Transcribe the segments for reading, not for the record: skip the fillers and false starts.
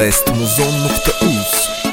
bestmuzon.uz.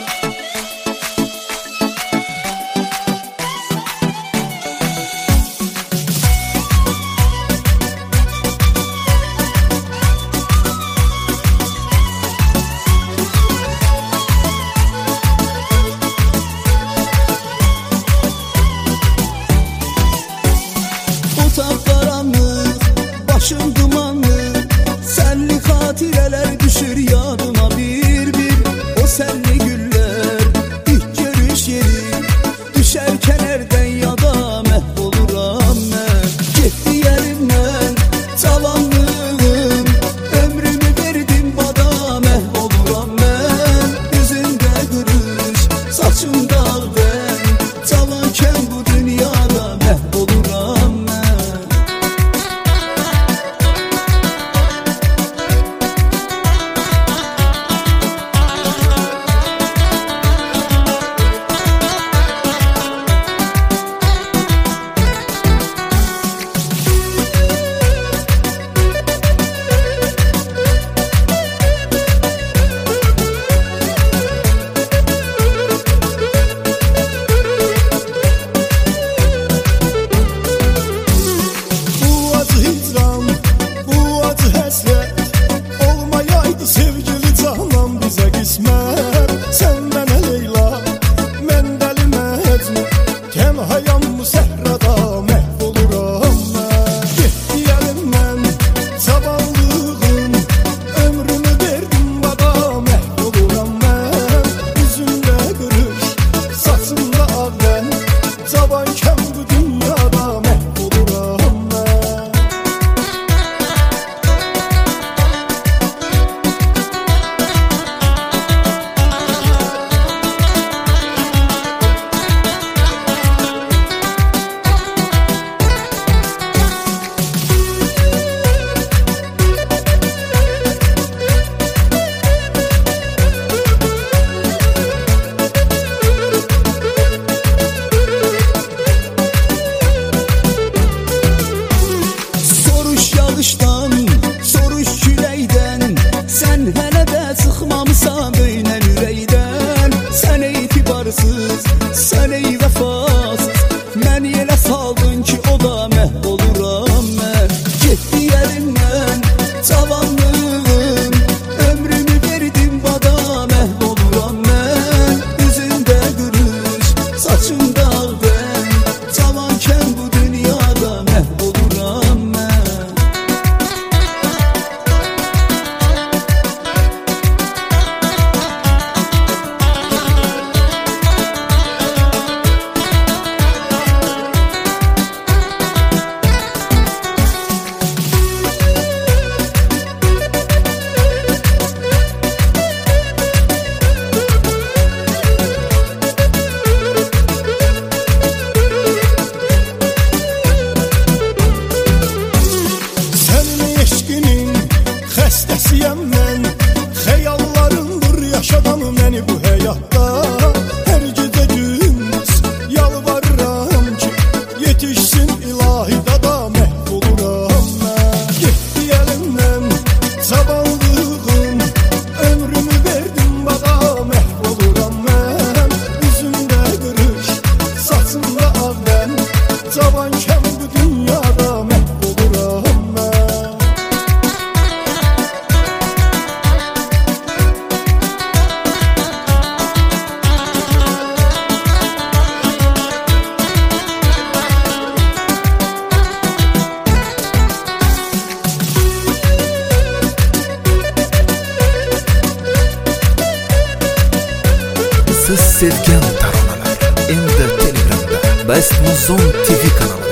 Otak karanlık, başım dumanlı, senli hatireler düşür yadıma bir bir. O senli güller, ilk görüş yeri, düşerken erden ya da mehvoluram ben. Gitti yerimden zavallığım, ömrümü verdim bana mehvoluram ben. Yüzümde gülüş, saçımda ben, zamanken bu dünyada mehvoluram ben. Sevgili canan bize kısmet. Sen mənə Leyla, mən dəli Məcnun, tənhayam bu səhrada məhv oluram mən. Getdi əlimdən zavallığım, ömrümü verdim bana məhv oluram mən. Yüzümdə qırış, saçımda ağ ben, cavanken bu dünyada məhv oluram mən. Soruş küləkdən, sən hələ də çıxmamısan döynən ürəkdən. Sən etibarsız, sən ey vəfasız, məni elə saldın ki o da məhv oluram mən. Getdi yerimdən cavanlığım, ömrümü verdim bana məhv oluram mən. Üzümdə gülüş, saçımda ağ ben, cavanken bu dünyada məhv oluram mən. Xəstəsiyəm mən, xəyallarındır yaşadan məni bu həyatda. Hər gecə gündüz yalvarıram ki, yetişsin ilahi dada məhv oluram mən. Getdi əlimdən zavallığım, ömrümü verdim bana məhv oluram mən. Üzümdə qırış, saçımda ağ ben, cavanken bu dünyada məhv oluram mən. Siz sevgan taronalar endi Telegramda Bestmuzon TV kanali.